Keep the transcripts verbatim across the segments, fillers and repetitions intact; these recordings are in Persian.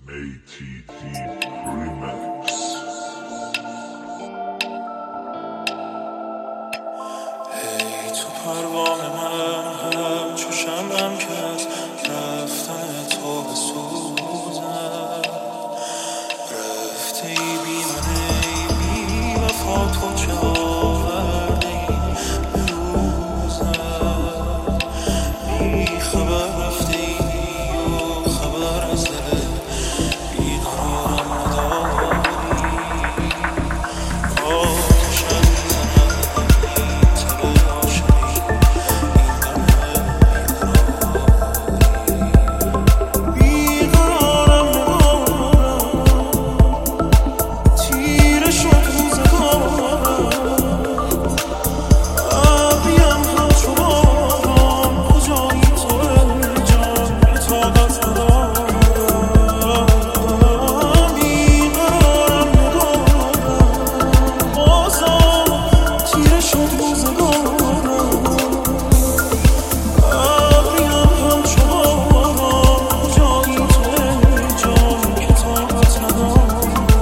ای تی تی Remix. ای تو پروانه من همچو شمعم که از رفتن تو بسوزم، رفته ای بی من ای بی وفا، تو چه آورده ای به روزم، بی خبر رفته ای و خبر از دل بیقرارم نداری. آتشم میزند این تب عاشقی، این غم بیقراری. بیقرارم ندارم، تیره شد روزگارم، ابریم همچو باران، کجایی تو ای جان که طاقت ندارم. بیقرارم ندارم، بازم تیره شد روزگارم، ابریم همچو باران، کجایی تو ای جان که طاقت ندارم.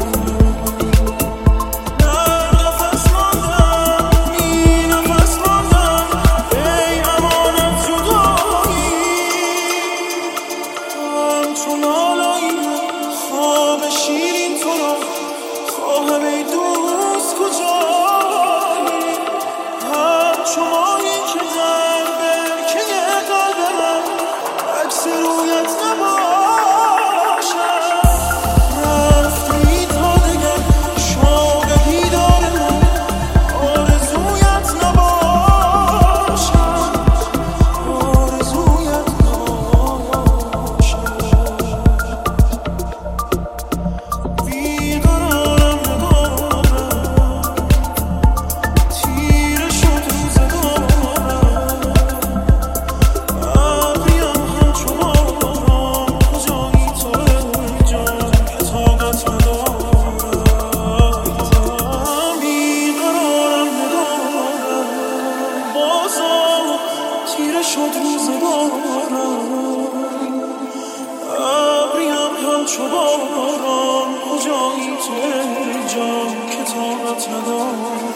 در قفس ماندم، بی نفس ماندم، ای امان از جدایی، همچو لالایی خواب شیرین تو را خواهم ای دوست کجایی، همچو ماهی که در برکه قلب من عکس رویت نباشد. رفتی تا دگر شوق دیدار من آرزویت نباشد، آرزویت نباشد. بیقرارم ندارم، تیره شد روزگارم، ابریم همچو باران، کجایی تو ای جان که طاقت ندارم. بیقرارم ندارم، بازم تیره شد روزگارم، ابریم همچو باران، کجایی تو ای جان که طاقت ندارم.